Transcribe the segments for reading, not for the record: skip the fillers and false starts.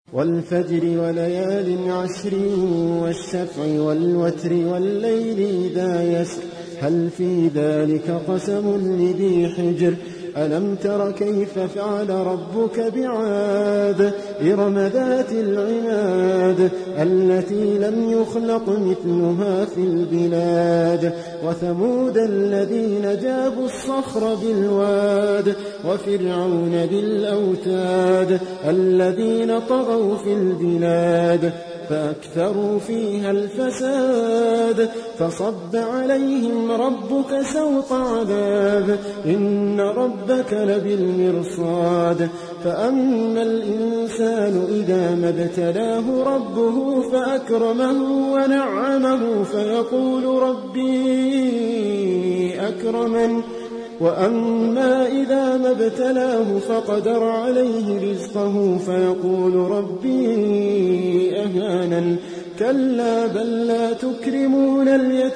والفجر وليال عشر والشفع والوتر والليل إذا يسر هل في ذلك قسم لذي حجر ألم تر كيف فعل ربك بعاد إرم ذات العماد التي لم يخلق مثلها في البلاد وثمود الذين جابوا الصخر بالواد وفرعون بالأوتاد الذين طغوا في البلاد فأكثروا فيها الفساد فصب عليهم ربك سوط عذاب إن ربك لبالمرصاد فأما الإنسان إذا ما ابتلاه ربه فأكرمه ونعمه فيقول ربي أكرمن وأما إذا ما ابتلاه فقدر عليه رزقه فيقول ربي أهانن كلا بل لا تكرمون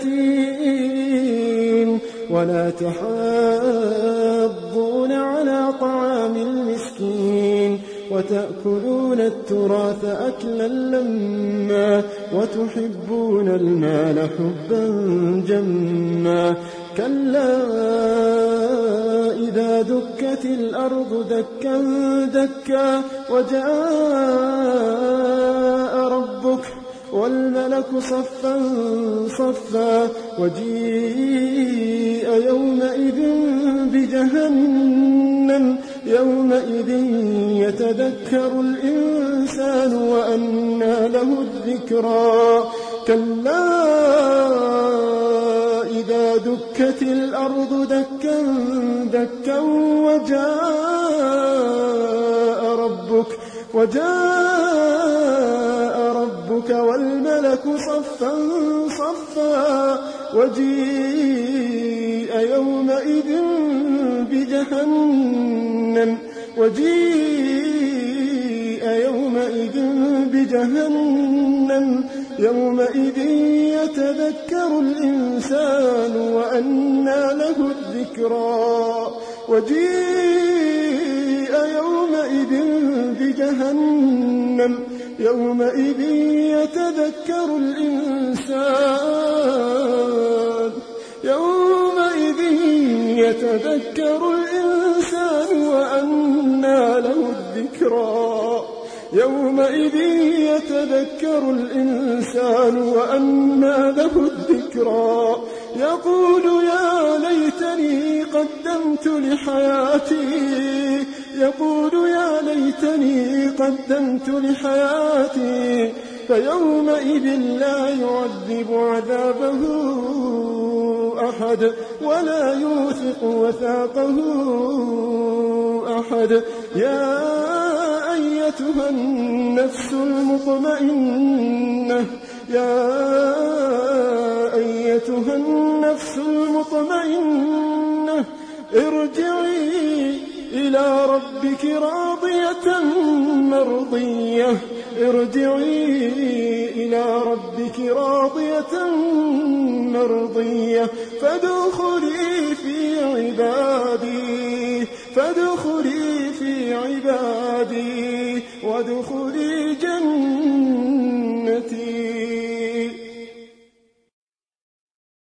اليتيم ولا تحاضون على طعام المسكين وتأكلون التراث أكلا لما وتحبون المال حبا جما كلا إذا دكت الأرض دكا دكا وجاء ربك والملك صفا صفا وجيء يومئذ بجهنم يومئذ يتذكر الإنسان وأنى له الذكرى كلا إذا دكت الأرض دكا دكا وجاء ربك والملك صفا صفا وجيء يومئذ بجهنم يومئذ يتذكر الإنسان وأنى له الذكرى وجيء يومئذ بجهنم يومئذ يتذكر الإنسان وأنى له الذكرى يومئذ يتذكر الإنسان وأنى له الذكرى يقول يا ليتني قدمت لحياتي فيومئذ لا يعذب عذابه أحد ولا يوثق وثاقه أحد يا أيتها النفس المطمئنة ارجعي إلى ربك راضية مرضية فادخلي